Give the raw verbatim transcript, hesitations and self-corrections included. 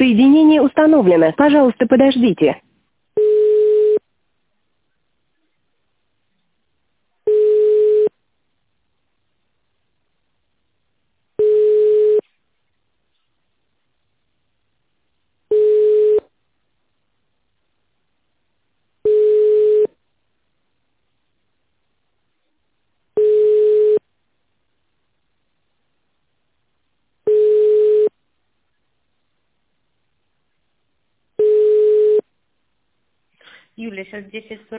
Соединение установлено. Пожалуйста, подождите. Юля, сейчас десять сорок.